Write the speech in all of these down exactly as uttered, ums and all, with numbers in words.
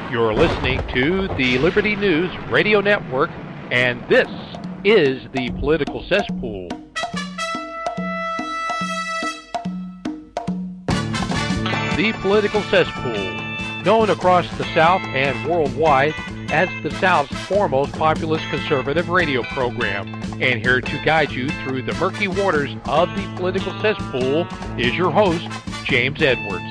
You're listening to the Liberty News Radio Network, and this is the Political Cesspool. The Political Cesspool, known across the South and worldwide as the South's foremost populist conservative radio program. And here to guide you through the murky waters of the Political Cesspool is your host, James Edwards.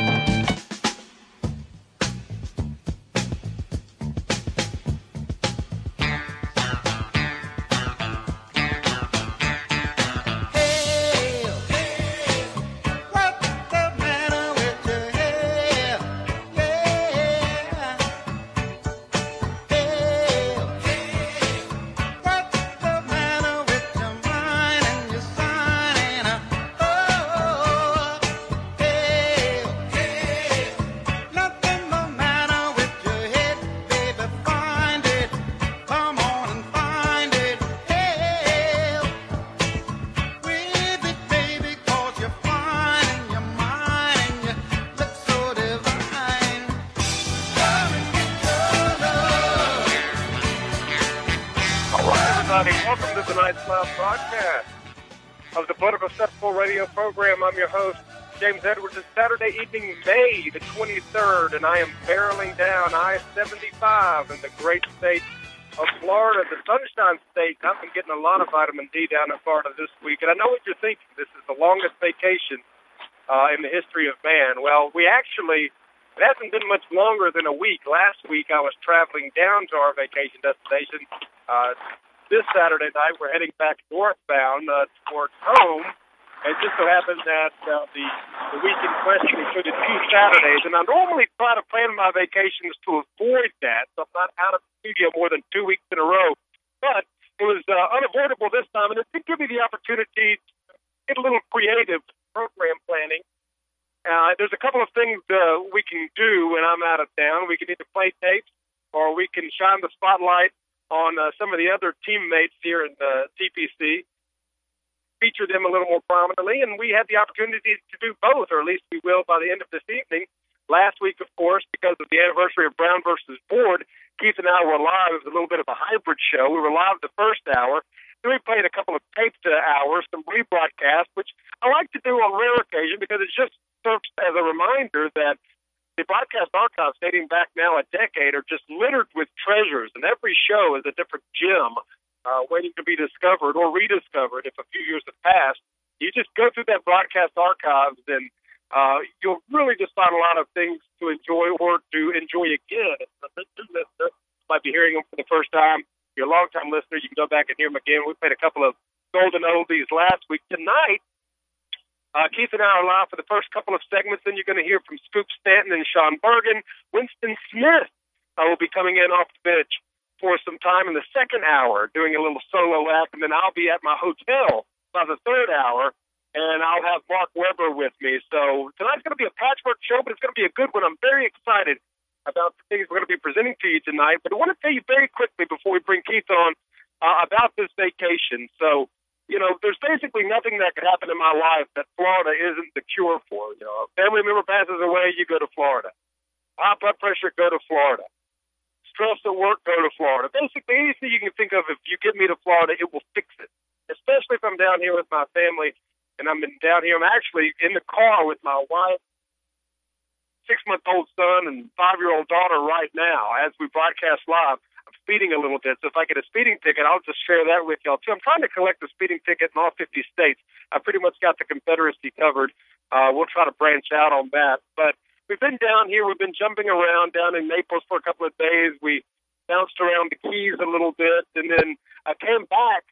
I'm your host, James Edwards. It's Saturday evening, May the twenty-third, and I am barreling down I seventy-five in the great state of Florida, the Sunshine State. I've been getting a lot of vitamin D down in Florida this week, and I know what you're thinking. This is the longest vacation uh, in the history of man. Well, we actually, it hasn't been much longer than a week. Last week, I was traveling down to our vacation destination. Uh, this Saturday night, we're heading back northbound uh, towards home. It just so happens that uh, the, the week in question included two Saturdays, and I normally try to plan my vacations to avoid that, so I'm not out of the studio more than two weeks in a row. But it was uh, unavoidable this time, and it did give me the opportunity to get a little creative program planning. Uh, there's a couple of things uh, we can do when I'm out of town. We can either play tapes, or we can shine the spotlight on uh, some of the other teammates here in the T P C. Feature them a little more prominently, and we had the opportunity to do both, or at least we will by the end of this evening. Last week, of course, because of the anniversary of Brown versus Board, Keith and I were live. It was a little bit of a hybrid show. We were live the first hour. Then we played a couple of taped hours, some rebroadcasts, which I like to do on rare occasion because it just serves as a reminder that the broadcast archives dating back now a decade are just littered with treasures, and every show is a different gem Uh, waiting to be discovered or rediscovered if a few years have passed. You just go through that broadcast archives and uh, you'll really just find a lot of things to enjoy or to enjoy again. If the new listener might be hearing them for the first time, if you're a long-time listener, you can go back and hear them again. We played a couple of golden oldies last week. Tonight, uh, Keith and I are live for the first couple of segments. Then you're going to hear from Scoop Stanton and Sean Bergen. Winston Smith uh, will be coming in off the bench for some time in the second hour, doing a little solo act, and then I'll be at my hotel by the third hour, and I'll have Mark Weber with me. So tonight's going to be a patchwork show, but it's going to be a good one. I'm very excited about the things we're going to be presenting to you tonight, but I want to tell you very quickly before we bring Keith on uh, about this vacation. So, you know, there's basically nothing that could happen in my life that Florida isn't the cure for. You know, a family member passes away, you go to Florida. High blood pressure, go to Florida. Stress at work, go to Florida. Basically, anything you can think of, if you get me to Florida, it will fix it. Especially if I'm down here with my family, and I'm down here. I'm actually in the car with my wife, six-month-old son, and five-year-old daughter right now as we broadcast live. I'm speeding a little bit, so if I get a speeding ticket, I'll just share that with y'all, too. I'm trying to collect a speeding ticket in all fifty states. I pretty much got the Confederacy covered. Uh, we'll try to branch out on that. But we've been down here. We've been jumping around down in Naples for a couple of days. We bounced around the Keys a little bit, and then I came back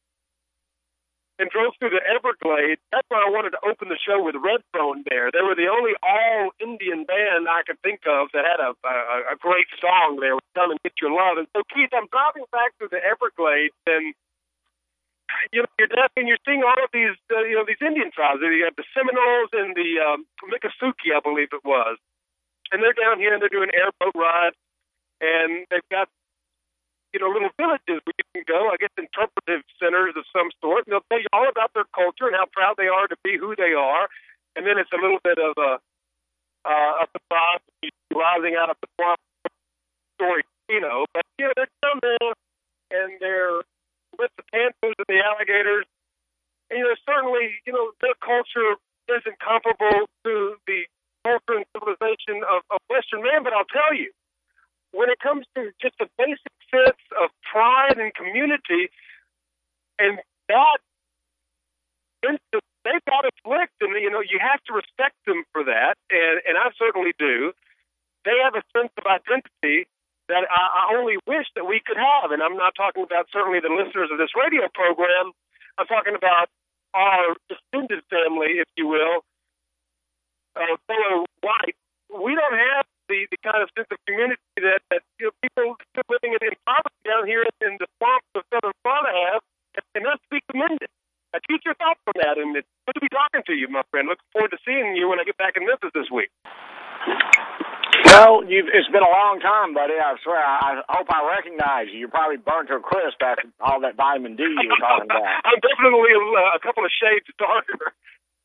and drove through the Everglades. That's why I wanted to open the show with Redbone there. They were the only all-Indian band I could think of that had a, a, a great song there, Come and Get Your Love. And so, Keith, I'm driving back through the Everglades, and you know, you're down and you're seeing all of these, uh, you know, these Indian tribes. You have the Seminoles and the um, Miccosukee, I believe it was. And they're down here and they're doing airboat rides, and they've got, you know, little villages where you can go, I guess interpretive centers of some sort, and they'll tell you all about their culture and how proud they are to be who they are. And then it's a little bit of a, uh, a surprise rising out of the swamp story, you know, but, you know, they're down there and they're with the panthers and the alligators. And, you know, certainly, you know, their culture isn't comparable to the culture and civilization of, of Western man, but I'll tell you, when it comes to just a basic sense of pride and community, and that instant, they've got it flicked, and, you know, you have to respect them for that, and, and I certainly do. They have a sense of identity that I, I only wish that we could have, and I'm not talking about certainly the listeners of this radio program. I'm talking about our extended family, if you will, uh, fellow white. We don't have the, the kind of sense of community that, that you know, people living in, in poverty down here in the swamps of southern Florida have, and that's to be commended. Uh, keep your thoughts on that, and it's good to be talking to you, my friend. Looking forward to seeing you when I get back in Memphis this week. Well, you've, it's been a long time, buddy. I swear. I, I hope I recognize you. You're probably burnt to a crisp after all that vitamin D you were talking about. I'm definitely a, a couple of shades darker.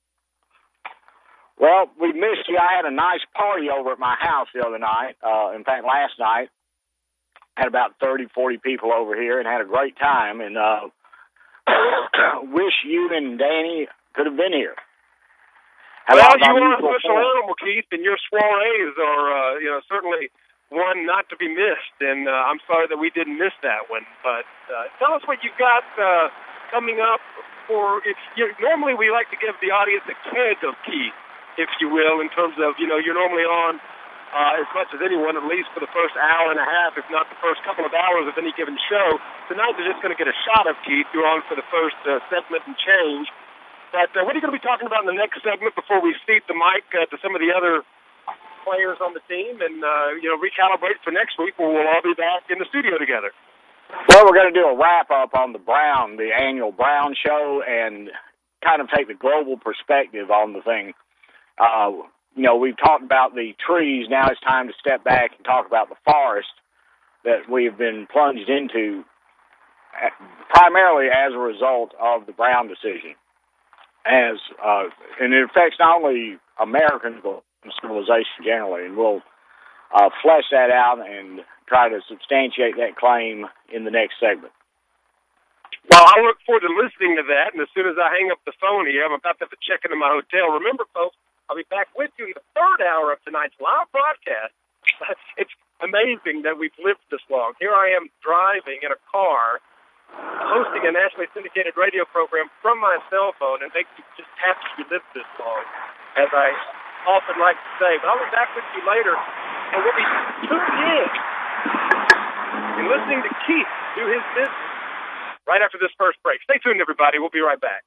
Well, we missed you. I had a nice party over at my house the other night. Uh, in fact, last night, had about thirty, forty people over here and had a great time. And uh, wish you and Danny could have been here. How well, about you our are a mutual special friend? animal, Keith, and your soirees are, uh, you know, certainly one not to be missed. And uh, I'm sorry that we didn't miss that one. But uh, tell us what you've got uh, coming up. For if you, normally we like to give the audience a kid of Keith, if you will, in terms of, you know, you're normally on uh, as much as anyone, at least for the first hour and a half, if not the first couple of hours of any given show. Tonight they're just going to get a shot of Keith. You're on for the first uh, segment and change. But uh, what are you going to be talking about in the next segment before we seat the mic uh, to some of the other players on the team and, uh, you know, recalibrate for next week where we'll all be back in the studio together? Well, we're going to do a wrap-up on the Brown, the annual Brown show, and kind of take the global perspective on the thing. Uh, you know, we've talked about the trees. Now it's time to step back and talk about the forest that we have been plunged into primarily as a result of the Brown decision. As uh, and it affects not only American civilization generally, and we'll uh, flesh that out and try to substantiate that claim in the next segment. Well, I look forward to listening to that, and as soon as I hang up the phone here, I'm about to have to check into my hotel. Remember, folks, I'll be back with you in the third hour of tonight's live broadcast. It's amazing that we've lived this long. Here I am driving in a car, hosting a nationally syndicated radio program from my cell phone, and they just happy to live this long, as I often like to say. But I'll be back with you later, and we'll be tuned in and listening to Keith do his business right after this first break. Stay tuned, everybody. We'll be right back.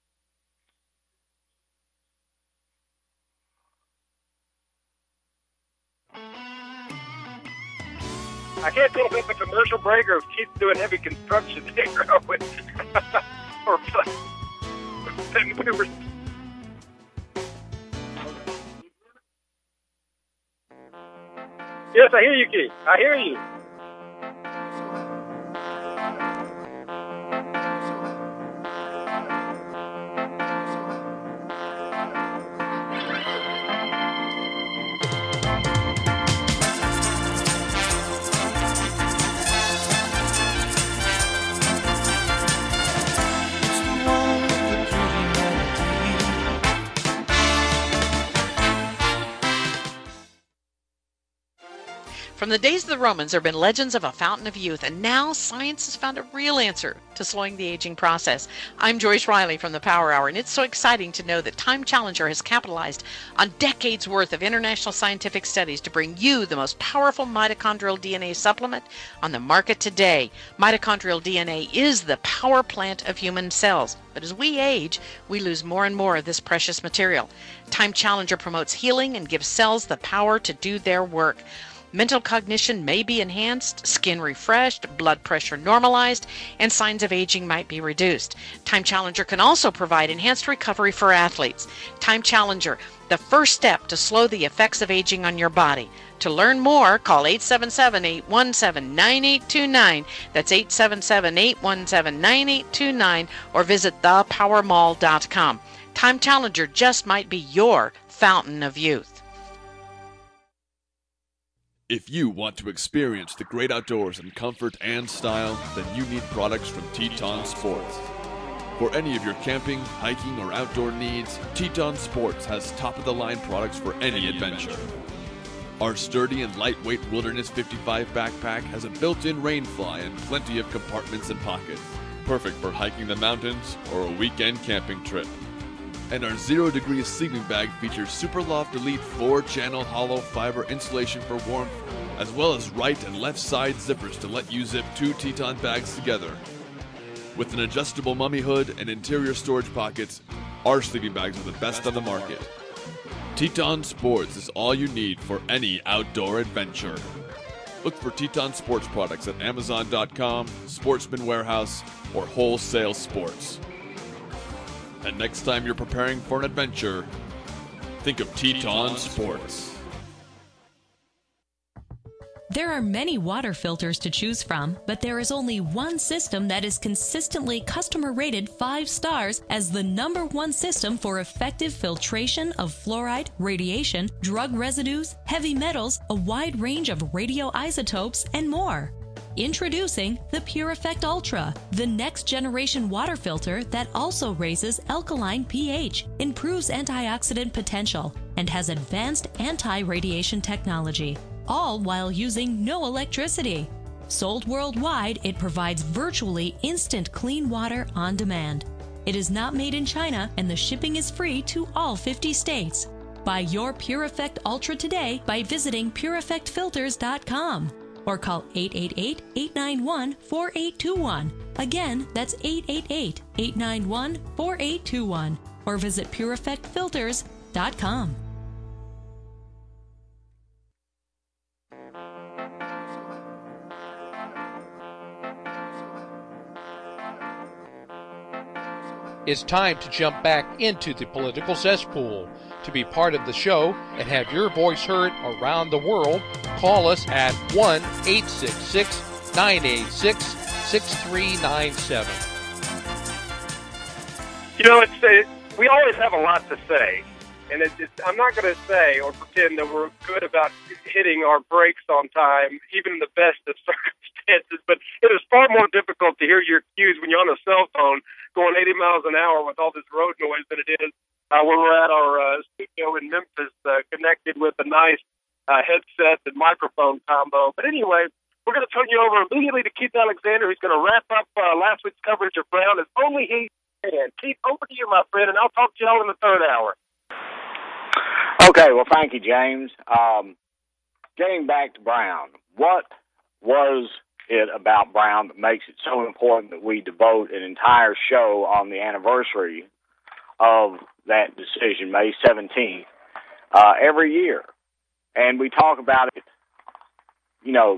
I can't tell if it's a commercial break or if Keith's doing heavy construction here. or, yes, I hear you, Keith. I hear you. From the days of the Romans, there have been legends of a fountain of youth, and now science has found a real answer to slowing the aging process. I'm Joyce Riley from the Power Hour, and it's so exciting to know that Time Challenger has capitalized on decades worth of international scientific studies to bring you the most powerful mitochondrial D N A supplement on the market today. Mitochondrial D N A is the power plant of human cells, but as we age, we lose more and more of this precious material. Time Challenger promotes healing and gives cells the power to do their work. Mental cognition may be enhanced, skin refreshed, blood pressure normalized, and signs of aging might be reduced. Time Challenger can also provide enhanced recovery for athletes. Time Challenger, the first step to slow the effects of aging on your body. To learn more, call eight seven seven, eight one seven, nine eight two nine. That's eight seven seven, eight one seven, nine eight two nine, or visit the power mall dot com. Time Challenger just might be your fountain of youth. If you want to experience the great outdoors in comfort and style, then you need products from Teton Sports. For any of your camping, hiking, or outdoor needs, Teton Sports has top-of-the-line products for any adventure. Our sturdy and lightweight Wilderness fifty-five backpack has a built-in rainfly and plenty of compartments and pockets, perfect for hiking the mountains or a weekend camping trip. And our Zero Degree sleeping bag features Superloft Elite four-channel hollow fiber insulation for warmth, as well as right and left side zippers to let you zip two Teton bags together. With an adjustable mummy hood and interior storage pockets, our sleeping bags are the best on the market. Teton Sports is all you need for any outdoor adventure. Look for Teton Sports products at Amazon dot com, Sportsman Warehouse, or Wholesale Sports. And next time you're preparing for an adventure, think of Teton Sports. There are many water filters to choose from, but there is only one system that is consistently customer rated five stars as the number one system for effective filtration of fluoride, radiation, drug residues, heavy metals, a wide range of radioisotopes, and more. Introducing the PureEffect Ultra, the next generation water filter that also raises alkaline pH, improves antioxidant potential, and has advanced anti-radiation technology, all while using no electricity. Sold worldwide, it provides virtually instant clean water on demand. It is not made in China, and the shipping is free to all fifty states. Buy your PureEffect Ultra today by visiting pure effect filters dot com. Or call eight eight eight, eight nine one, four eight two one. Again, that's eight eight eight, eight nine one, four eight two one. Or visit pure effect filters dot com. It's time to jump back into the political cesspool. To be part of the show and have your voice heard around the world, call us at one eight six six, nine eight six, six three nine seven. You know, it's it, we always have a lot to say, and it's, it's, I'm not going to say or pretend that we're good about hitting our brakes on time, even in the best of circumstances, but it is far more difficult to hear your cues when you're on a cell phone going eighty miles an hour with all this road noise than it is Uh, when we're at our uh, studio in Memphis, uh, connected with a nice uh, headset and microphone combo. But anyway, we're going to turn you over immediately to Keith Alexander, who's going to wrap up uh, last week's coverage of Brown as only he can. Keith, over to you, my friend, and I'll talk to you all in the third hour. Okay, well, thank you, James. Um, getting back to Brown, what was it about Brown that makes it so important that we devote an entire show on the anniversary of that decision, May seventeenth, uh, every year? And we talk about it, you know,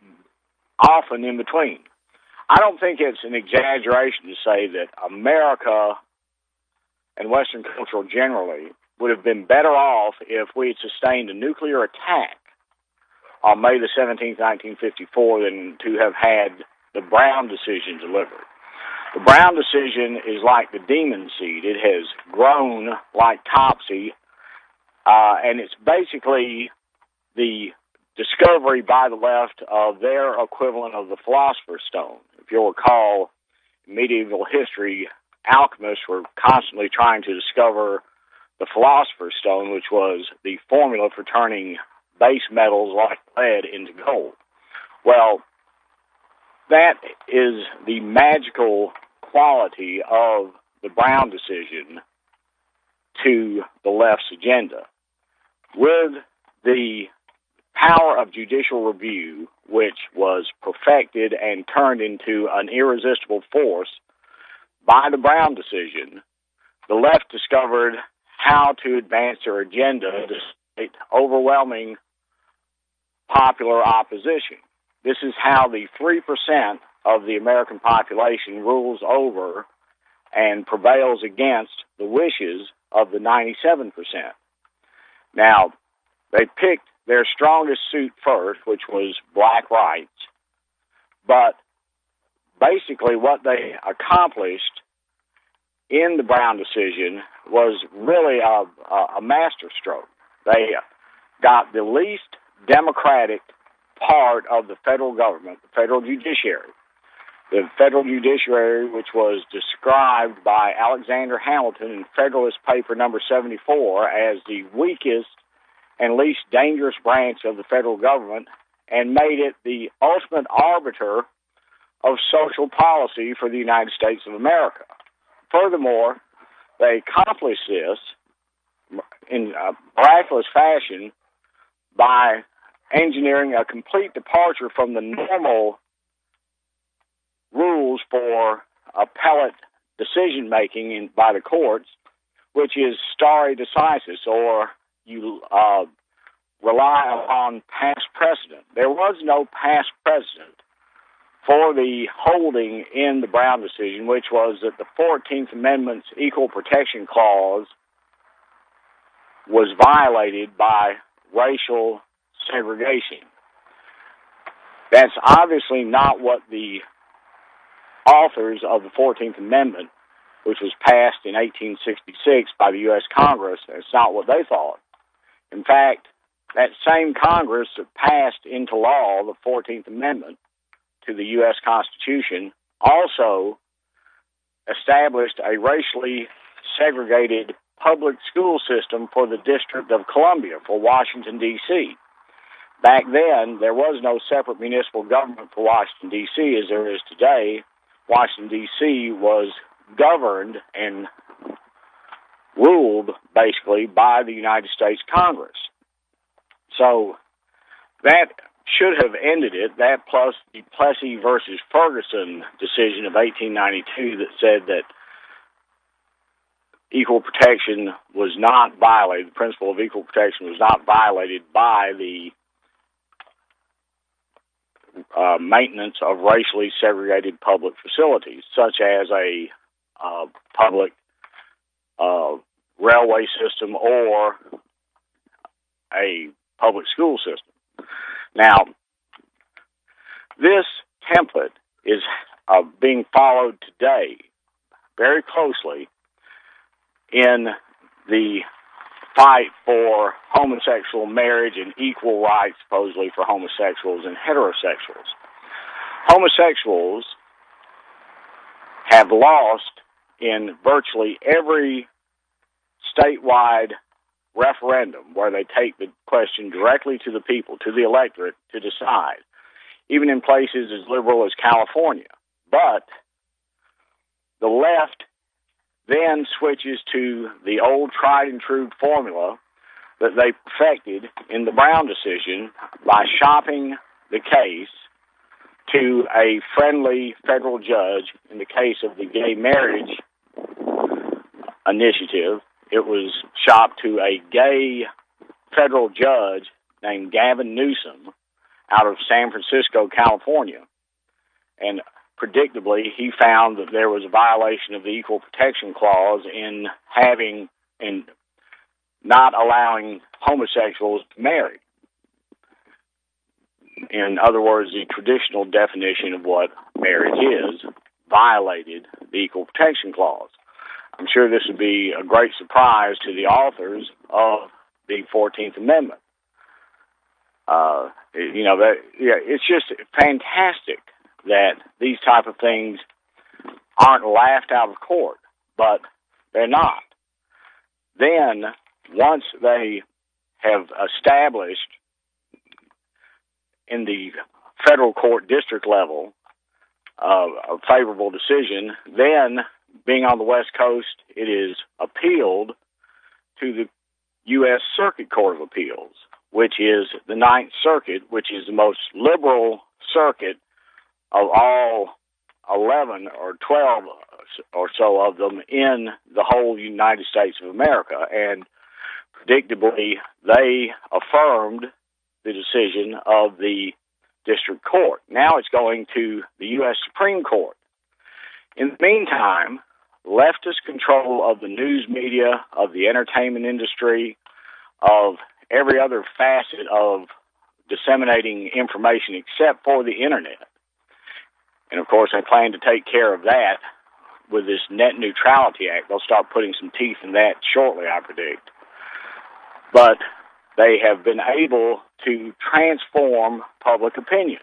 often in between. I don't think it's an exaggeration to say that America and Western culture generally would have been better off if we had sustained a nuclear attack on May the seventeenth, nineteen fifty-four, than to have had the Brown decision delivered. The Brown decision is like the demon seed. It has grown like topsy, uh, and it's basically the discovery by the left of their equivalent of the Philosopher's Stone. If you'll recall, in medieval history, alchemists were constantly trying to discover the Philosopher's Stone, which was the formula for turning base metals like lead into gold. Well, that is the magical quality of the Brown decision to the left's agenda. With the power of judicial review, which was perfected and turned into an irresistible force by the Brown decision, the left discovered how to advance their agenda despite overwhelming popular opposition. This is how the three percent of the American population rules over and prevails against the wishes of the ninety-seven percent. Now, they picked their strongest suit first, which was black rights, but basically what they accomplished in the Brown decision was really a, a masterstroke. They got the least democratic part of the federal government, the federal judiciary. The federal judiciary, which was described by Alexander Hamilton in Federalist Paper number seventy-four as the weakest and least dangerous branch of the federal government, and made it the ultimate arbiter of social policy for the United States of America. Furthermore, they accomplished this in a miraculous fashion by engineering a complete departure from the normal rules for appellate decision-making in, by the courts, which is stare decisis, or you uh, rely upon past precedent. There was no past precedent for the holding in the Brown decision, which was that the fourteenth Amendment's Equal Protection Clause was violated by racial segregation. That's obviously not what the authors of the fourteenth Amendment, which was passed in eighteen sixty-six by the U S Congress, that's not what they thought. In fact, that same Congress that passed into law the fourteenth Amendment to the U S Constitution also established a racially segregated public school system for the District of Columbia, for Washington, D C Back then, there was no separate municipal government for Washington, D C as there is today. Washington, D C was governed and ruled, basically, by the United States Congress. So that should have ended it, that plus the Plessy versus Ferguson decision of eighteen ninety-two that said that equal protection was not violated, the principle of equal protection was not violated by the uh, maintenance of racially segregated public facilities, such as a uh, public uh, railway system or a public school system. Now, this template is uh, being followed today very closely in the fight for homosexual marriage and equal rights, supposedly, for homosexuals and heterosexuals. Homosexuals have lost in virtually every statewide referendum where they take the question directly to the people, to the electorate, to decide, even in places as liberal as California. But the left then switches to the old tried and true formula that they perfected in the Brown decision by shopping the case to a friendly federal judge. In the case of the gay marriage initiative, it was shopped to a gay federal judge named Gavin Newsom out of San Francisco, California. And predictably, he found that there was a violation of the Equal Protection Clause in having and not allowing homosexuals to marry. In other words, the traditional definition of what marriage is violated the Equal Protection Clause. I'm sure this would be a great surprise to the authors of the fourteenth Amendment. Uh, you know, that, yeah, it's just fantastic that these type of things aren't laughed out of court, but they're not. Then, once they have established in the federal court district level uh, a favorable decision, then, being on the West Coast, it is appealed to the U S Circuit Court of Appeals, which is the Ninth Circuit, which is the most liberal circuit of all eleven or twelve or so of them in the whole United States of America. And predictably, they affirmed the decision of the district court. Now it's going to the U S Supreme Court. In the meantime, leftist control of the news media, of the entertainment industry, of every other facet of disseminating information except for the internet. And of course, they plan to take care of that with this Net Neutrality Act. They'll start putting some teeth in that shortly, I predict. But they have been able to transform public opinion.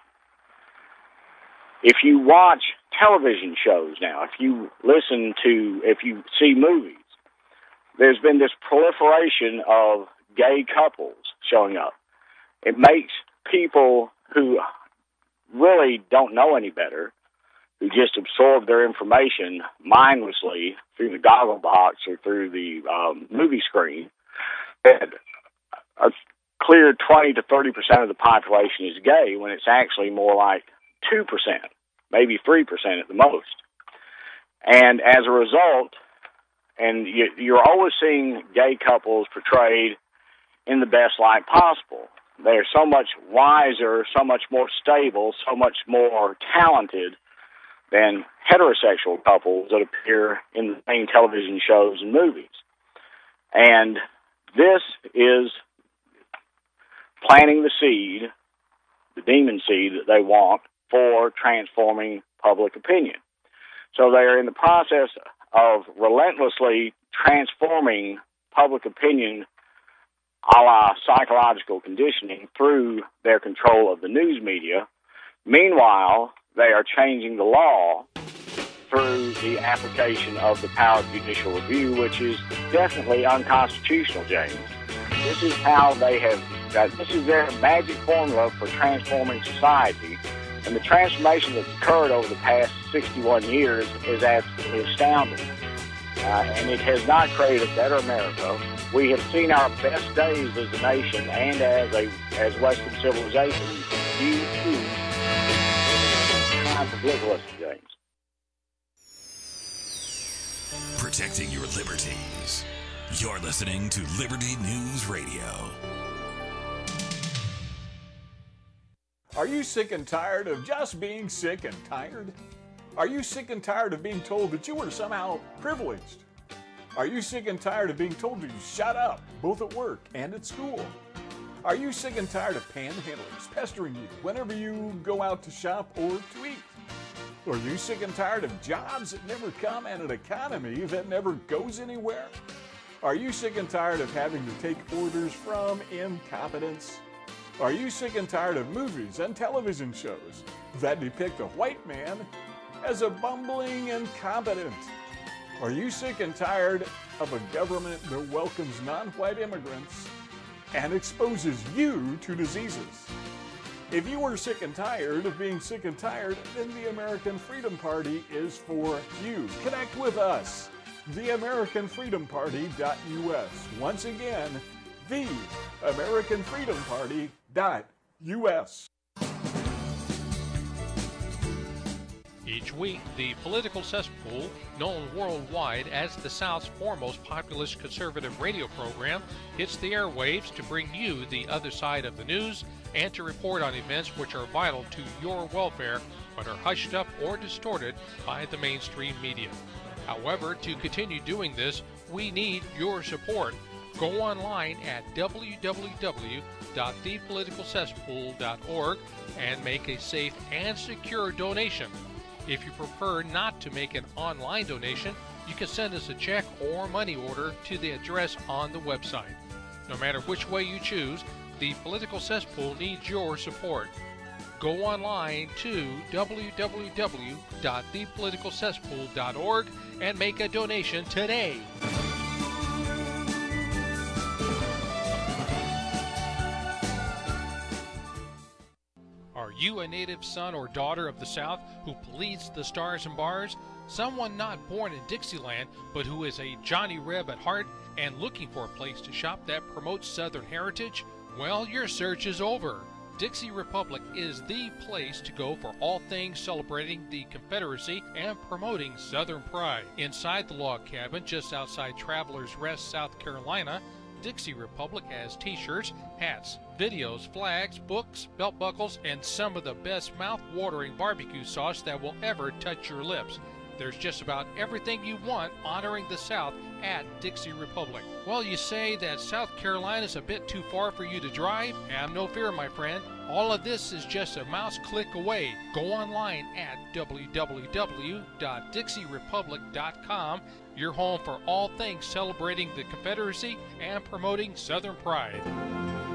If you watch television shows now, if you listen to, if you see movies, there's been this proliferation of gay couples showing up. It makes people who really don't know any better, who just absorb their information mindlessly through the goggle box or through the um, movie screen, that a clear twenty to thirty percent of the population is gay when it's actually more like two percent, maybe three percent at the most. And as a result, and you, you're always seeing gay couples portrayed in the best light possible. They're so much wiser, so much more stable, so much more talented than heterosexual couples that appear in the main television shows and movies. And this is planting the seed, the demon seed that they want for transforming public opinion. So they're in the process of relentlessly transforming public opinion a la psychological conditioning through their control of the news media. Meanwhile, they are changing the law through the application of the power of judicial review, which is definitely unconstitutional, James. This is how they have, uh, this is their magic formula for transforming society. And the transformation that's occurred over the past sixty-one years is absolutely astounding. Uh, and it has not created a better America. We have seen our best days as a nation and as a as Western civilization due to time for liberalism, James. Protecting your liberties. You're listening to Liberty News Radio. Are you sick and tired of just being sick and tired? Are you sick and tired of being told that you are somehow privileged? Are you sick and tired of being told to shut up, both at work and at school? Are you sick and tired of panhandlers pestering you whenever you go out to shop or to eat? Are you sick and tired of jobs that never come and an economy that never goes anywhere? Are you sick and tired of having to take orders from incompetence? Are you sick and tired of movies and television shows that depict a white man as a bumbling incompetent? Are you sick and tired of a government that welcomes non-white immigrants and exposes you to diseases? If you are sick and tired of being sick and tired, then the American Freedom Party is for you. Connect with us, the American Freedom Party dot U S. Once again, the American Freedom Party dot U S. Each week, the Political Cesspool, known worldwide as the South's foremost populist conservative radio program, hits the airwaves to bring you the other side of the news and to report on events which are vital to your welfare but are hushed up or distorted by the mainstream media. However, to continue doing this, we need your support. Go online at w w w dot the political cesspool dot org and make a safe and secure donation. If you prefer not to make an online donation, you can send us a check or money order to the address on the website. No matter which way you choose, the Political Cesspool needs your support. Go online to w w w dot the political cesspool dot org and make a donation today. Are you a native son or daughter of the South who bleeds the stars and bars? Someone not born in Dixieland, but who is a Johnny Reb at heart and looking for a place to shop that promotes Southern heritage? Well, your search is over. Dixie Republic is the place to go for all things celebrating the Confederacy and promoting Southern pride. Inside the log cabin just outside Travelers Rest, South Carolina, Dixie Republic has t-shirts, hats, videos, flags, books, belt buckles, and some of the best mouth-watering barbecue sauce that will ever touch your lips. There's just about everything you want honoring the South at Dixie Republic. Well, you say that South Carolina's a bit too far for you to drive? Have no fear, my friend. All of this is just a mouse click away. Go online at w w w dot dixie republic dot com, your home for all things celebrating the Confederacy and promoting Southern pride.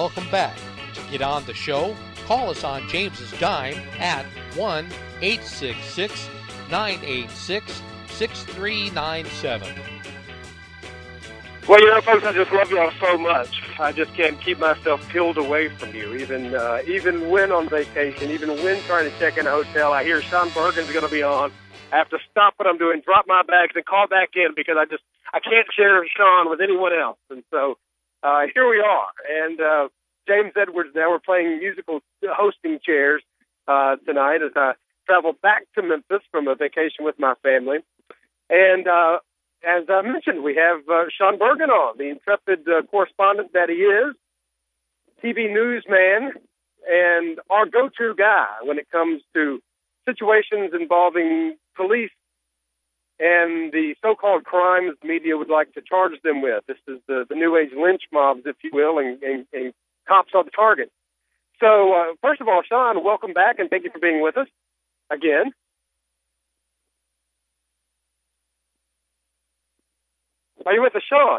welcome back. To get on the show, call us on James's Dime at one eight six six, nine eight six, six three nine seven. Well, you know, folks, I just love y'all so much. I just can't keep myself peeled away from you, even uh, even when on vacation, even when trying to check in a hotel. I hear Sean Bergen's going to be on. I have to stop what I'm doing, drop my bags, and call back in because I just I can't share Sean with anyone else. And so uh, here we are. And uh, James Edwards now, we're playing musical hosting chairs uh, tonight as I travel back to Memphis from a vacation with my family. And uh, as I mentioned, we have uh, Sean Bergen on, the intrepid uh, correspondent that he is, T V newsman, and our go-to guy when it comes to situations involving police and the so-called crimes the media would like to charge them with. This is the, the new age lynch mobs, if you will, and, and, and cops on the target. So, uh, first of all, Sean, welcome back, and thank you for being with us again. Are you with us, Sean?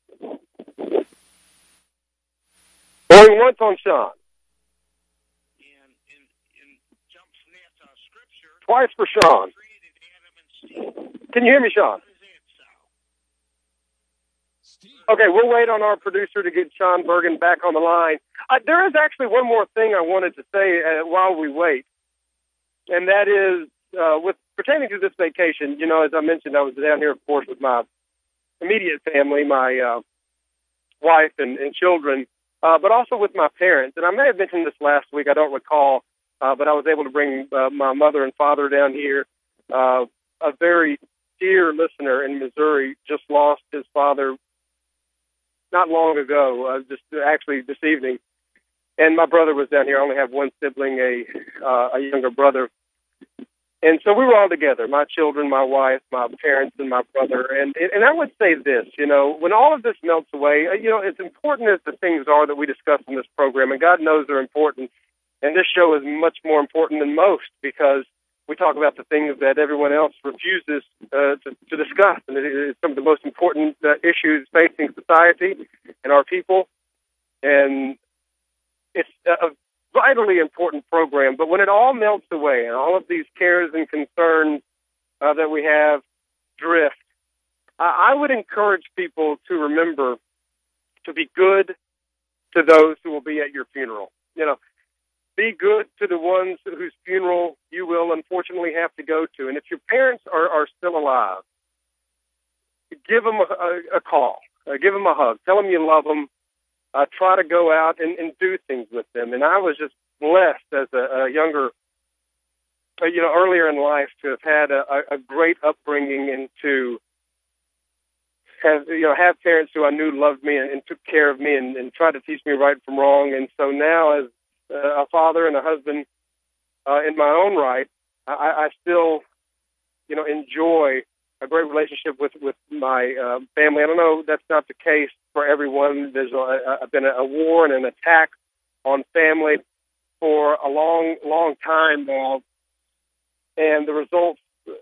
Going once on Sean. In, in, in jumps net, uh, scripture, Twice for Sean. Can you hear me, Sean? Okay, we'll wait on our producer to get Sean Bergen back on the line. Uh, there is actually one more thing I wanted to say uh, while we wait, and that is uh, with pertaining to this vacation. You know, as I mentioned, I was down here, of course, with my immediate family, my uh, wife and, and children, uh, but also with my parents. And I may have mentioned this last week, I don't recall, uh, but I was able to bring uh, my mother and father down here. Uh, a very dear listener in Missouri just lost his father not long ago, uh, just actually this evening. And my brother was down here. I only have one sibling, a uh, a younger brother. And so we were all together, my children, my wife, my parents, and my brother. And and I would say this, you know, when all of this melts away, you know, as important as the things are that we discuss in this program, and God knows they're important, and this show is much more important than most because we talk about the things that everyone else refuses uh, to, to discuss. And it is some of the most important uh, issues facing society and our people. And it's a vitally important program, but when it all melts away and all of these cares and concerns uh, that we have drift, I, I would encourage people to remember to be good to those who will be at your funeral. You know, be good to the ones whose funeral you will unfortunately have to go to. And if your parents are, are still alive, give them a, a, a call, uh, give them a hug, tell them you love them. Uh, try to go out and, and do things with them. And I was just blessed as a, a younger, uh, you know, earlier in life to have had a, a great upbringing and to have, you know, have parents who I knew loved me and, and took care of me and, and tried to teach me right from wrong. And so now as uh, a father and a husband uh, in my own right, I, I still, you know, enjoy a great relationship with, with my uh, family. I don't know, that's not the case for everyone. There's a, a, been a war and an attack on family for a long, long time now, and the results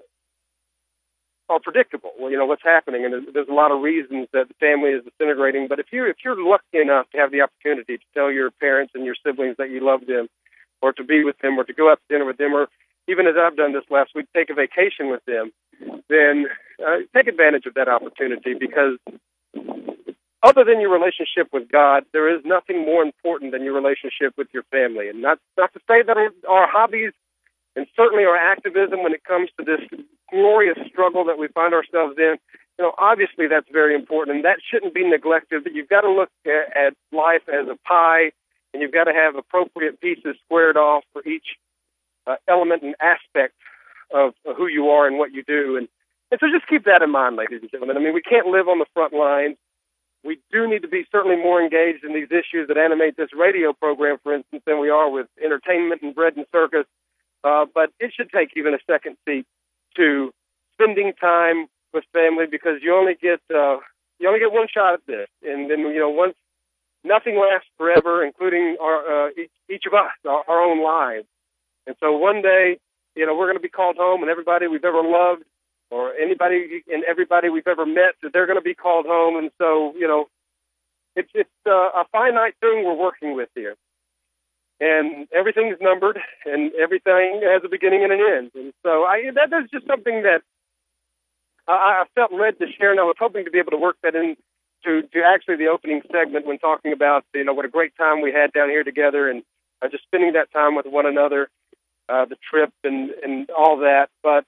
are predictable. Well, you know, what's happening, and there's, there's a lot of reasons that the family is disintegrating, but if, you, if you're lucky enough to have the opportunity to tell your parents and your siblings that you love them, or to be with them, or to go out to dinner with them, or even as I've done this last week, take a vacation with them, then uh, take advantage of that opportunity, because other than your relationship with God, there is nothing more important than your relationship with your family. And not, not to say that our, our hobbies and certainly our activism when it comes to this glorious struggle that we find ourselves in, you know, obviously that's very important, and that shouldn't be neglected. But you've got to look at, at life as a pie, and you've got to have appropriate pieces squared off for each uh, element and aspect of who you are and what you do. And, and so just keep that in mind, ladies and gentlemen. I mean, we can't live on the front lines. We do need to be certainly more engaged in these issues that animate this radio program, for instance, than we are with entertainment and bread and circus. Uh, but it should take even a second seat to spending time with family, because you only get uh, you only get one shot at this. And then, you know, once nothing lasts forever, including our uh, each, each of us, our, our own lives. And so one day, you know, we're going to be called home, and everybody we've ever loved, or anybody and everybody we've ever met, that they're going to be called home. And so, you know, it's it's uh, a finite thing we're working with here, and everything's numbered, and everything has a beginning and an end. And so I that is just something that I, I felt led to share, and I was hoping to be able to work that in to, to actually the opening segment when talking about, you know, what a great time we had down here together, and uh, just spending that time with one another, uh, the trip and, and all that. But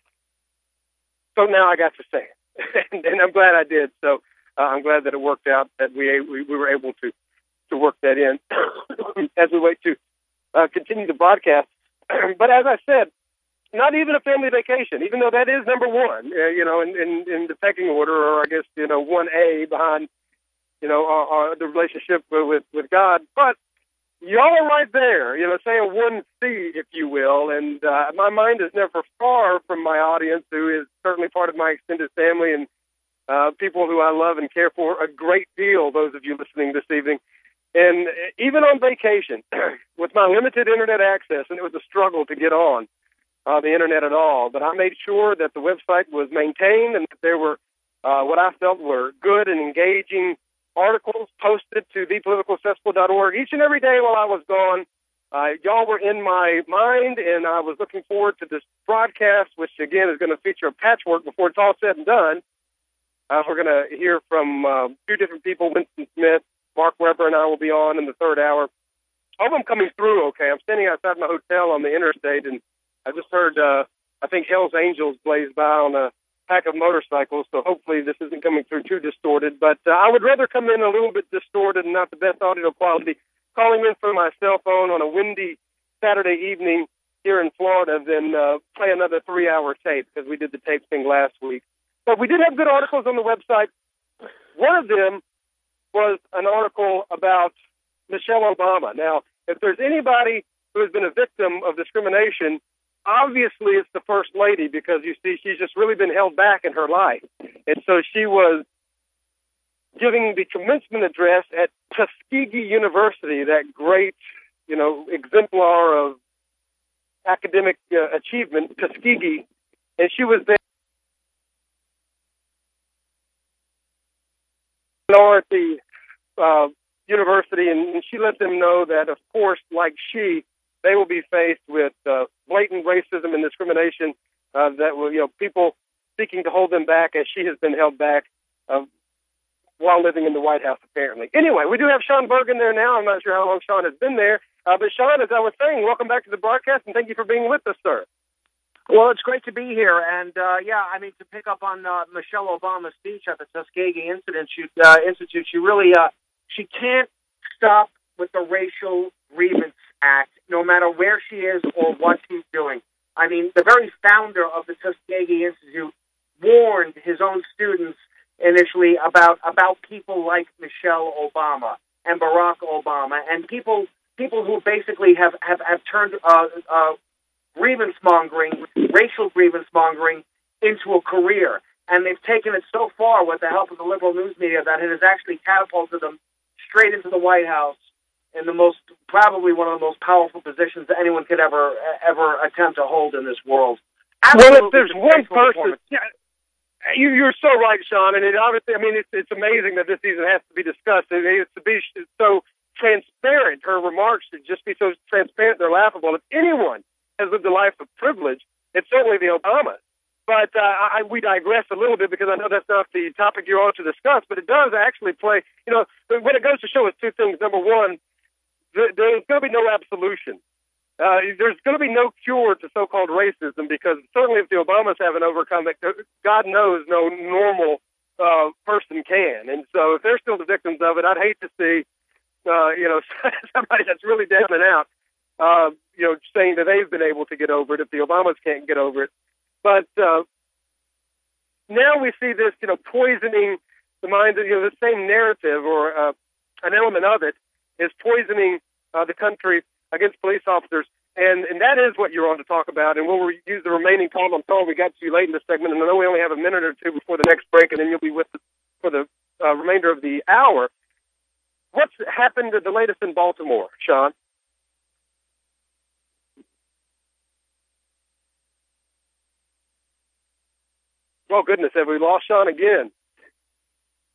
so now I got to say it, and, and I'm glad I did. So uh, I'm glad that it worked out, that we we, we were able to, to work that in as we wait to uh, continue the broadcast. But as I said, not even a family vacation, even though that is number one, uh, you know, in, in, in the pecking order, or I guess, you know, one A behind, you know, our, our, the relationship with, with God. But y'all are right there, you know, say a one C, if you will. And uh, my mind is never far from my audience, who is certainly part of my extended family and uh, people who I love and care for a great deal, those of you listening this evening. And even on vacation, with my limited internet access, and it was a struggle to get on uh, the internet at all, but I made sure that the website was maintained and that there were uh, what I felt were good and engaging articles posted to the political cesspool dot org each and every day while I was gone. Uh, y'all were in my mind, and I was looking forward to this broadcast, which, again, is going to feature a patchwork before it's all said and done. Uh, we're going to hear from uh, two different people, Winston Smith, Mark Weber, and I will be on in the third hour. All of them coming through okay. I'm standing outside my hotel on the interstate, and I just heard, uh, I think, Hell's Angels blaze by on a pack of motorcycles, so hopefully this isn't coming through too distorted. But uh, I would rather come in a little bit distorted and not the best audio quality, calling in from my cell phone on a windy Saturday evening here in Florida than uh, play another three-hour tape, because we did the tape thing last week. But we did have good articles on the website. One of them was an article about Michelle Obama. Now, if there's anybody who has been a victim of discrimination, obviously it's the First Lady, because, you see, she's just really been held back in her life. And so she was giving the commencement address at Tuskegee University, that great, you know, exemplar of academic uh, achievement, Tuskegee, and she was there at the uh, university, and, and she let them know that, of course, like she, they will be faced with uh, blatant racism and discrimination uh, that will, you know, people seeking to hold them back, as she has been held back uh, while living in the White House, apparently. Anyway, we do have Sean Bergen there now. I'm not sure how long Sean has been there. Uh, but, Sean, as I was saying, welcome back to the broadcast, and thank you for being with us, sir. Well, it's great to be here. And, uh, yeah, I mean, to pick up on uh, Michelle Obama's speech at the Tuskegee Institute, uh, Institute she really, uh, she can't stop with the Racial Grievance Act, no matter where she is or what she's doing. I mean, the very founder of the Tuskegee Institute warned his own students initially about about people like Michelle Obama and Barack Obama, and people people who basically have, have, have turned uh, uh, grievance mongering, racial grievance mongering, into a career. And they've taken it so far with the help of the liberal news media that it has actually catapulted them straight into the White House in the most, probably one of the most powerful positions that anyone could ever ever attempt to hold in this world. Absolutely. Well, if there's one person, yeah, you, you're so right, Sean, and it obviously, I mean, it's, it's amazing that this even has to be discussed. It needs to be so transparent. Her remarks should just be so transparent, they're laughable. If anyone has lived a life of privilege, it's certainly the Obamas. But uh, I, we digress a little bit, because I know that's not the topic you're on to discuss, but it does actually play, you know, what it goes to show is two things. Number one, th- there's going to be no absolution. Uh, there's going to be no cure to so-called racism, because certainly if the Obamas haven't overcome it, God knows no normal uh, person can. And so if they're still the victims of it, I'd hate to see, uh, you know, somebody that's really down and out, uh, you know, saying that they've been able to get over it if the Obamas can't get over it. But uh, now we see this, you know, poisoning the mind of, you know, the same narrative, or uh, an element of it is poisoning uh, the country against police officers. And, and that is what you're on to talk about. And we'll re- use the remaining time. I'm sorry we got to you late in this segment, and I know we only have a minute or two before the next break, and then you'll be with us for the uh, remainder of the hour. What's happened to the latest in Baltimore, Sean? Oh, goodness, have we lost Sean again?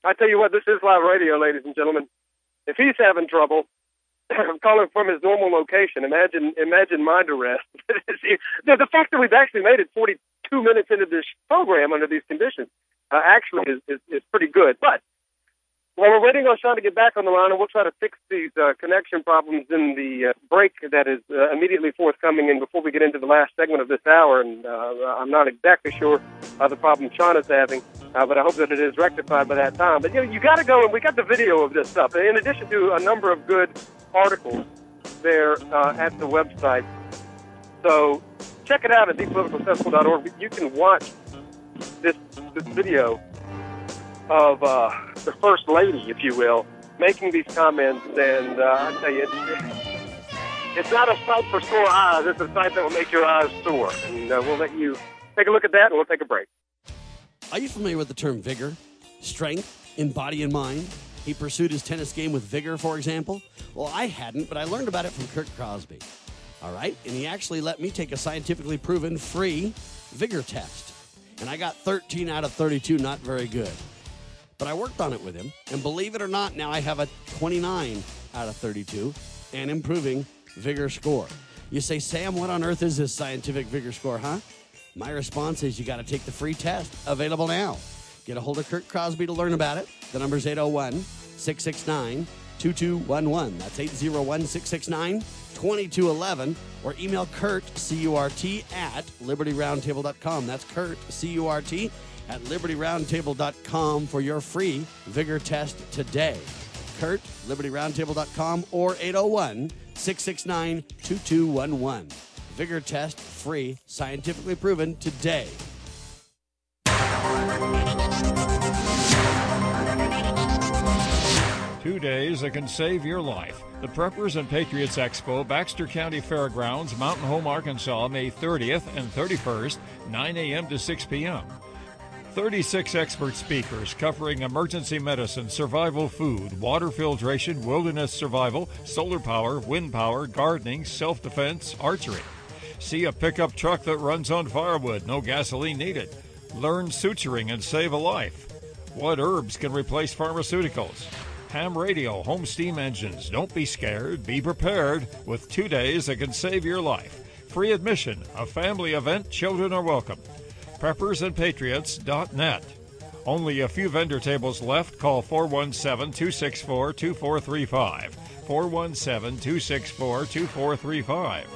I tell you what, this is live radio, ladies and gentlemen. If he's having trouble calling from his normal location, imagine imagine my duress. the, the fact that we've actually made it forty-two minutes into this program under these conditions uh, actually is, is, is pretty good. But while we're waiting on Sean to get back on the line, and we'll try to fix these uh, connection problems in the uh, break that is uh, immediately forthcoming and before we get into the last segment of this hour. And uh, I'm not exactly sure uh, the problem Sean is having, uh, but I hope that it is rectified by that time. But, you know, you got to go, and we got the video of this stuff, in addition to a number of good articles there uh, at the website. So check it out at the political cesspool dot org. You can watch this, this video of uh, the First Lady, if you will, making these comments, and uh, I tell you, it's, it's not a sight for sore eyes. It's a sight that will make your eyes sore. And uh, we'll let you take a look at that, and we'll take a break. Are you familiar with the term vigor, strength in body and mind? He pursued his tennis game with vigor, for example. Well, I hadn't, but I learned about it from Kurt Crosby. All right, and he actually let me take a scientifically proven free vigor test, and I got thirteen out of thirty-two, not very good. But I worked on it with him, and believe it or not, now I have a twenty-nine out of thirty-two and improving vigor score. You say, Sam, what on earth is this scientific vigor score, huh? My response is you got to take the free test, available now. Get a hold of Kurt Crosby to learn about it. The number's eight oh one, six six nine, two two one one. That's eight oh one, six six nine, two two one one. Or email Kurt, C U R T, at liberty roundtable dot com. That's Kurt, C U R T, at liberty roundtable dot com for your free vigor test today. Kurt, liberty roundtable dot com, or eight oh one, six six nine, two two one one. Vigor test free, scientifically proven today. Two days that can save your life. The Preppers and Patriots Expo, Baxter County Fairgrounds, Mountain Home, Arkansas, May thirtieth and thirty-first, nine a.m. to six p.m. thirty-six expert speakers covering emergency medicine, survival food, water filtration, wilderness survival, solar power, wind power, gardening, self-defense, archery. See a pickup truck that runs on firewood, no gasoline needed. Learn suturing and save a life. What herbs can replace pharmaceuticals? Ham radio, home steam engines. Don't be scared, be prepared with two days that can save your life. Free admission, a family event, children are welcome. preppers and patriots dot net. Only a few vendor tables left. Call four one seven, two six four, two four three five. four one seven, two six four, two four three five.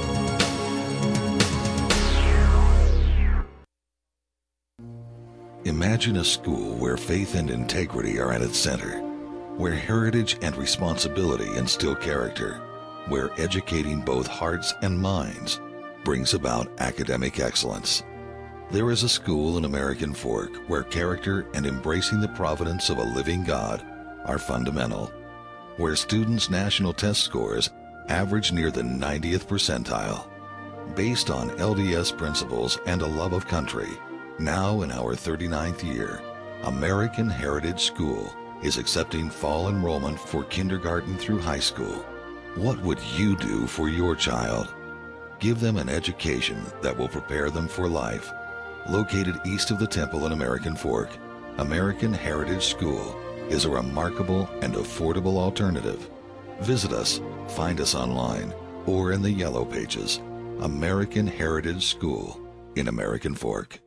Imagine a school where faith and integrity are at its center, where heritage and responsibility instill character, where educating both hearts and minds brings about academic excellence. There is a school in American Fork where character and embracing the providence of a living God are fundamental, where students' national test scores average near the ninetieth percentile. Based on L D S principles and a love of country, now in our thirty-ninth year, American Heritage School is accepting fall enrollment for kindergarten through high school. What would you do for your child? Give them an education that will prepare them for life. Located east of the Temple in American Fork, American Heritage School is a remarkable and affordable alternative. Visit us, find us online, or in the Yellow Pages. American Heritage School in American Fork.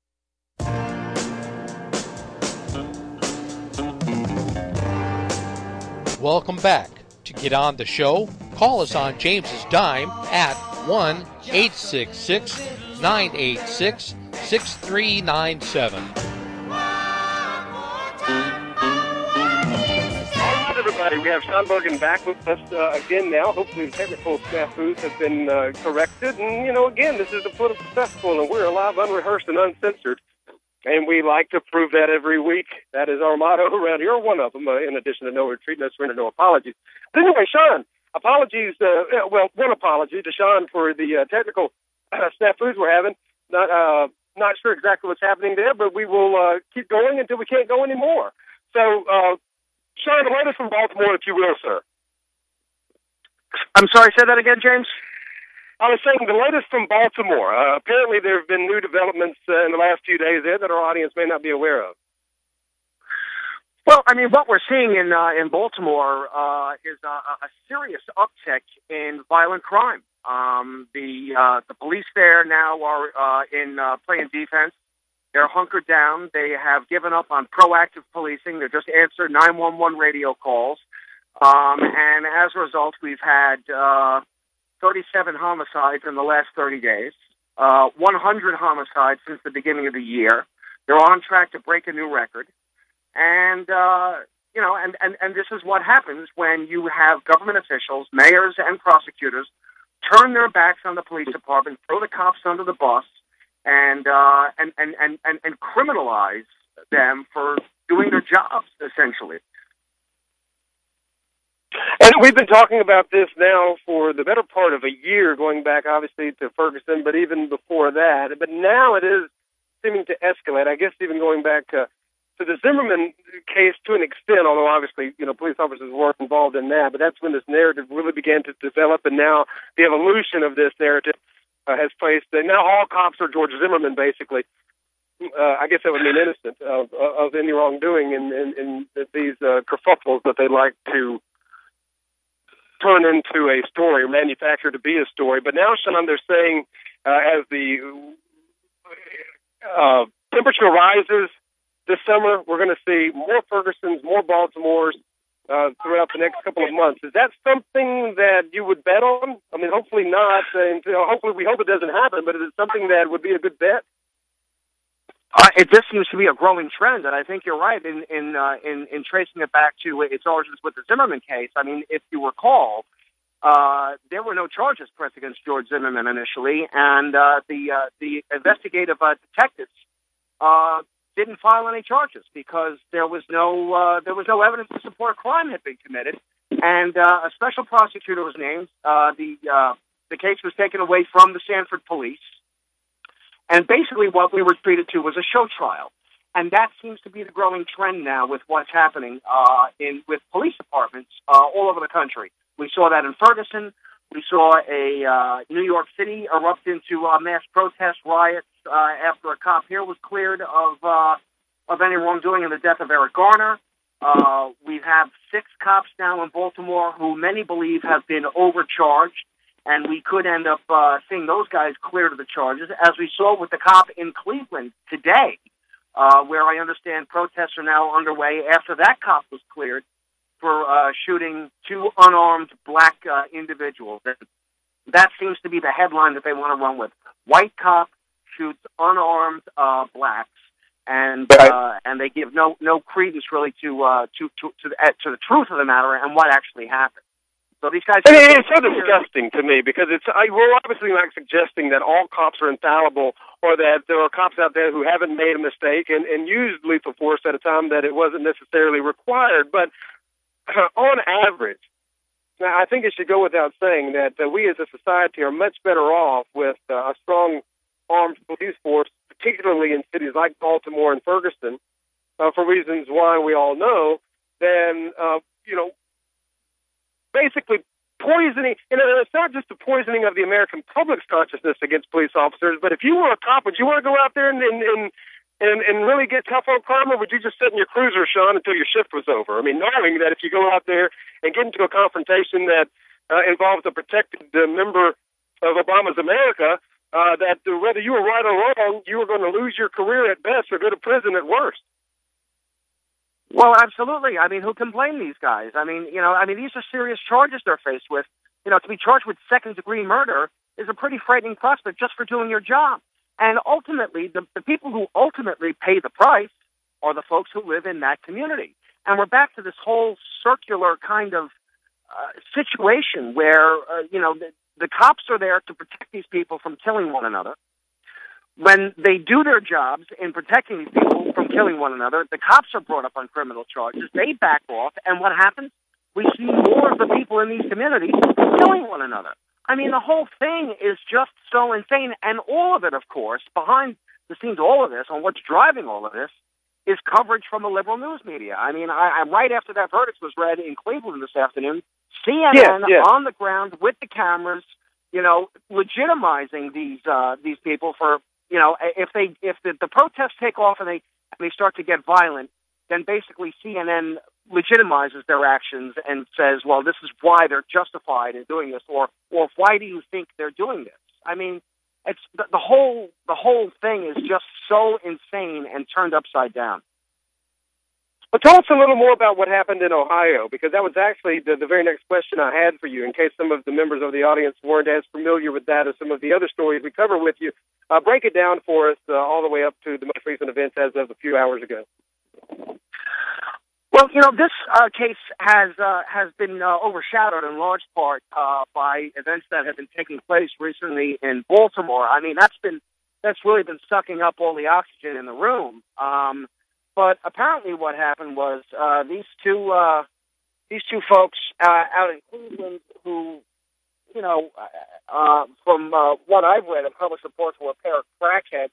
Welcome back. To get on the show, call us on James's dime at one eight six six, nine eight six, six three nine seven. All right, everybody. We have Sean Bergen back with us uh, again now. Hopefully the technical snafus have been uh, corrected. And, you know, again, this is the political festival, and we're live, unrehearsed, and uncensored. And we like to prove that every week. That is our motto around here, one of them, uh, in addition to no retreat, no surrender, no apologies. But anyway, Sean, apologies, uh, well, one apology to Sean for the uh, technical uh, snafus we're having. Not uh, not sure exactly what's happening there, but we will uh, keep going until we can't go anymore. So, uh, Sean, the latest from Baltimore, if you will, sir. I'm sorry, say that again, James? I was saying the latest from Baltimore. Uh, apparently there have been new developments uh, in the last few days there that our audience may not be aware of. Well, I mean, what we're seeing in uh, in Baltimore uh, is a, a serious uptick in violent crime. Um, the uh, the police there now are uh, in uh, playing defense. They're hunkered down. They have given up on proactive policing. They're just answering nine one one radio calls. Um, and as a result, we've had uh, thirty-seven homicides in the last thirty days, uh, one hundred homicides since the beginning of the year. They're on track to break a new record. And, uh, you know, and, and, and this is what happens when you have government officials, mayors and prosecutors, turn their backs on the police department, throw the cops under the bus, and, uh, and, and, and, and, and criminalize them for doing their jobs, essentially. And we've been talking about this now for the better part of a year, going back, obviously, to Ferguson, but even before that. But now it is seeming to escalate, I guess even going back uh, to the Zimmerman case to an extent, although obviously, you know, police officers weren't involved in that, but that's when this narrative really began to develop, and now the evolution of this narrative uh, has placed, and now all cops are George Zimmerman, basically. Uh, I guess that would mean innocent of, of any wrongdoing in, in, in these uh, kerfuffles that they like to turn into a story, or manufacture to be a story. But now, Sean, they're saying uh, as the uh, temperature rises this summer, we're going to see more Fergusons, more Baltimores uh, throughout the next couple of months. Is that something that you would bet on? I mean, hopefully not. And, you know, hopefully, we hope it doesn't happen. But is it something that would be a good bet? Uh, it just seems to be a growing trend, and I think you're right in in uh, in, in tracing it back to its origins with the Zimmerman case. I mean, if you recall, uh, there were no charges pressed against George Zimmerman initially, and uh, the uh, the investigative uh, detectives uh, didn't file any charges because there was no uh, there was no evidence to support a crime had been committed, and uh, a special prosecutor was named. Uh, the uh, the case was taken away from the Sanford police. And basically what we were treated to was a show trial. And that seems to be the growing trend now with what's happening uh, in with police departments uh, all over the country. We saw that in Ferguson. We saw a uh, New York City erupt into uh, mass protest riots uh, after a cop here was cleared of uh, of any wrongdoing in the death of Eric Garner. Uh, we have six cops now in Baltimore who many believe have been overcharged. And we could end up uh, seeing those guys cleared of the charges, as we saw with the cop in Cleveland today, uh, where I understand protests are now underway after that cop was cleared for uh, shooting two unarmed black uh, individuals. That, that seems to be the headline that they want to run with. White cop shoots unarmed uh, blacks, and uh, and they give no no credence really to uh, to to to the, uh, to the truth of the matter and what actually happened. So these guys. And it's so disgusting to me because it's. I, we're obviously not suggesting that all cops are infallible or that there are cops out there who haven't made a mistake and, and used lethal force at a time that it wasn't necessarily required. But uh, on average, now I think it should go without saying that uh, we as a society are much better off with uh, a strong armed police force, particularly in cities like Baltimore and Ferguson, uh, for reasons why we all know, than uh, you know. Basically poisoning, and it's not just the poisoning of the American public's consciousness against police officers, but if you were a cop, would you want to go out there and and, and, and really get tough on crime, or would you just sit in your cruiser, Sean, until your shift was over? I mean, knowing that if you go out there and get into a confrontation that uh, involves a protected uh, member of Obama's America, uh, that uh, whether you were right or wrong, you were going to lose your career at best or go to prison at worst. Well, absolutely. I mean, who can blame these guys? I mean, you know, I mean, these are serious charges they're faced with. You know, to be charged with second-degree murder is a pretty frightening prospect just for doing your job. And ultimately, the, the people who ultimately pay the price are the folks who live in that community. And we're back to this whole circular kind of uh, situation where, uh, you know, the, the cops are there to protect these people from killing one another. When they do their jobs in protecting these people from killing one another, the cops are brought up on criminal charges. They back off, and what happens? We see more of the people in these communities killing one another. I mean, the whole thing is just so insane, and all of it, of course, behind the scenes, all of this, and what's driving all of this, is coverage from the liberal news media. I mean, I, I right after that verdict was read in Cleveland this afternoon, C N N yeah, yeah. on the ground with the cameras, you know, legitimizing these uh, these people for. You know, if they if the, the protests take off and they and they start to get violent, then basically C N N legitimizes their actions and says, well, this is why they're justified in doing this, or or why do you think they're doing this? I mean, it's the, the whole the whole thing is just so insane and turned upside down. But tell us a little more about what happened in Ohio, because that was actually the, the very next question I had for you, in case some of the members of the audience weren't as familiar with that as some of the other stories we cover with you. Uh, break it down for us uh, all the way up to the most recent events as of a few hours ago. Well, you know, this uh, case has uh, has been uh, overshadowed in large part uh, by events that have been taking place recently in Baltimore. I mean, that's been that's really been sucking up all the oxygen in the room. Um, but apparently, what happened was uh, these two uh, these two folks uh, out in Cleveland, who, you know, uh, from uh, what I've read in published reports, were a pair of crackheads,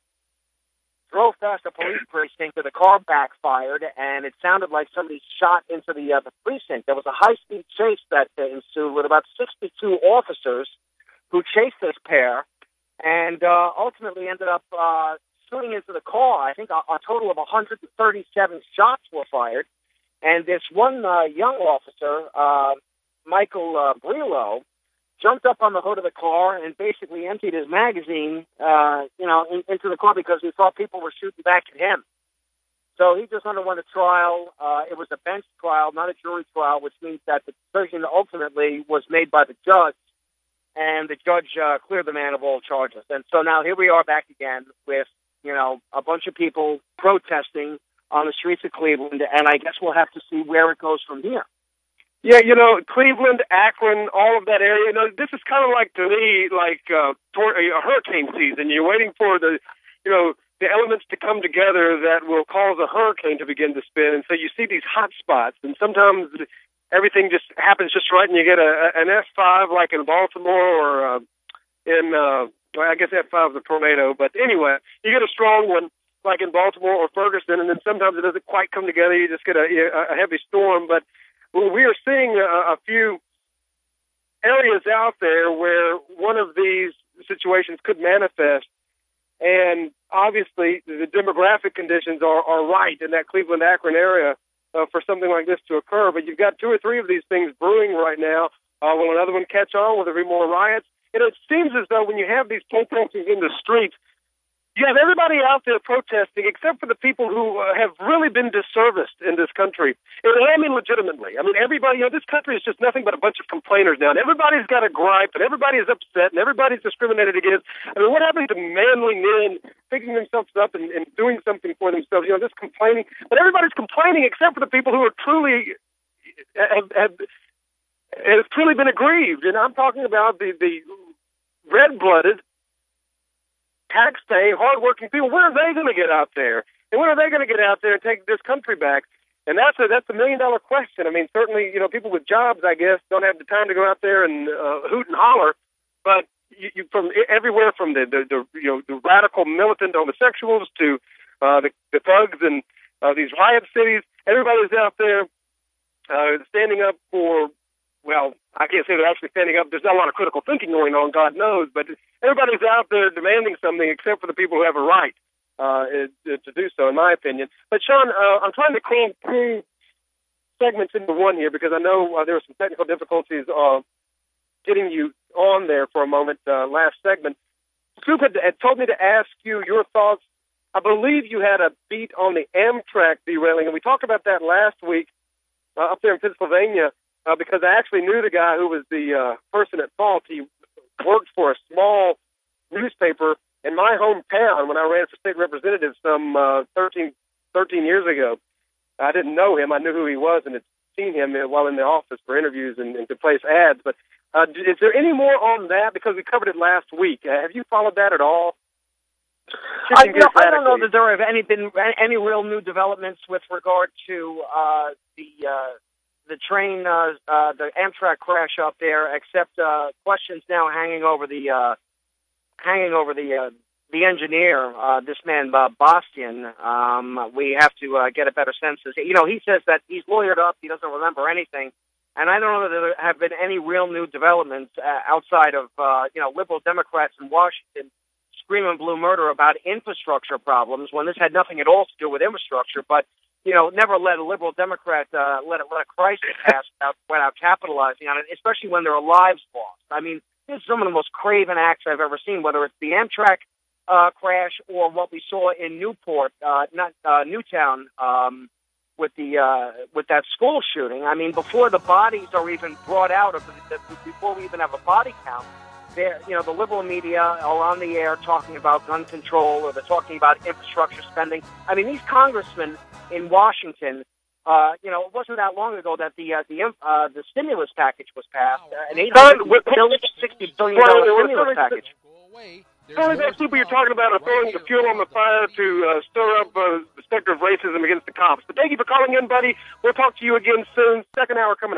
drove past a police precinct where the car backfired, and it sounded like somebody shot into the uh, the precinct. There was a high-speed chase that uh, ensued with about sixty-two officers who chased this pair, and uh, ultimately ended up uh, shooting into the car. I think a, a total of one hundred thirty-seven shots were fired, and this one uh, young officer, uh, Michael uh, Brillo, jumped up on the hood of the car and basically emptied his magazine, uh, you know, in, into the car because he thought people were shooting back at him. So he just underwent a trial. Uh, it was a bench trial, not a jury trial, which means that the decision ultimately was made by the judge, and the judge uh, cleared the man of all charges. And so now here we are back again with, you know, a bunch of people protesting on the streets of Cleveland, and I guess we'll have to see where it goes from here. Yeah, you know, Cleveland, Akron, all of that area, you know, this is kind of like, to me, like uh, tor- a hurricane season. You're waiting for the, you know, the elements to come together that will cause a hurricane to begin to spin. And so you see these hot spots, and sometimes everything just happens just right, and you get a, an F five like in Baltimore, or uh, in, uh, well, I guess F five is a tornado. But anyway, you get a strong one like in Baltimore or Ferguson, and then sometimes it doesn't quite come together. You just get a, a heavy storm. But well, we are seeing a, a few areas out there where one of these situations could manifest, and obviously the demographic conditions are, are right in that Cleveland-Akron area uh, for something like this to occur. But you've got two or three of these things brewing right now. Uh, will another one catch on? Will there be more riots? And it seems as though when you have these protesters in the streets, you have everybody out there protesting except for the people who uh, have really been disserviced in this country. And I mean legitimately. I mean, everybody, you know, this country is just nothing but a bunch of complainers now. And everybody's got a gripe, and everybody is upset, and everybody's discriminated against. I mean, what happens to manly men picking themselves up and, and doing something for themselves? You know, just complaining. But everybody's complaining except for the people who are truly have, have, have truly been aggrieved. And I'm talking about the, the red-blooded, tax-paying, hard-working people. When are they going to get out there? And when are they going to get out there and take this country back? And that's a, that's a million-dollar question. I mean, certainly, you know, people with jobs, I guess, don't have the time to go out there and uh, hoot and holler. But you, you, from everywhere from the, the, the, you know, the radical militant homosexuals to uh, the, the thugs and uh, these riot cities, everybody's out there uh, standing up for, well, I can't say they're actually standing up. There's not a lot of critical thinking going on, God knows, but everybody's out there demanding something except for the people who have a right uh, to do so, in my opinion. But, Sean, uh, I'm trying to cram two segments into one here because I know uh, there were some technical difficulties uh, getting you on there for a moment uh, last segment. Scoop had, had told me to ask you your thoughts. I believe you had a beat on the Amtrak derailing, and we talked about that last week uh, up there in Pennsylvania. Uh, because I actually knew the guy who was the uh, person at fault. He worked for a small newspaper in my hometown when I ran for state representative some uh, thirteen, thirteen years ago. I didn't know him. I knew who he was and had seen him while in the office for interviews and, and to place ads. But uh, is there any more on that? Because we covered it last week. Uh, have you followed that at all? I, you know, I don't know that there have any been any real new developments with regard to uh, the uh, the train, uh, uh, the Amtrak crash up there, except uh, questions now hanging over the uh, hanging over the uh, the engineer, uh, this man Bob Bastian. Um, we have to uh, get a better sense. Of, you know, he says that he's lawyered up, he doesn't remember anything, and I don't know that there have been any real new developments uh, outside of uh, you know liberal Democrats in Washington screaming blue murder about infrastructure problems when this had nothing at all to do with infrastructure, but you know, never let a liberal Democrat uh, let, a, let a crisis pass without, without capitalizing on it, especially when there are lives lost. I mean, this is some of the most craven acts I've ever seen, whether it's the Amtrak uh, crash or what we saw in Newport, uh, not uh, Newtown, um, with the uh, with that school shooting. I mean, before the bodies are even brought out, or before we even have a body count, there, you know, the liberal media are on the air talking about gun control, or they're talking about infrastructure spending. I mean, these congressmen in Washington, uh, you know, it wasn't that long ago that the uh, the uh, the stimulus package was passed, uh, an eight hundred sixty billion dollars stimulus package. Certainly, those people you're talking about are throwing the fuel on the fire to uh, stir up uh, the specter of racism against the cops. But thank you for calling in, buddy. We'll talk to you again soon. Second hour coming up.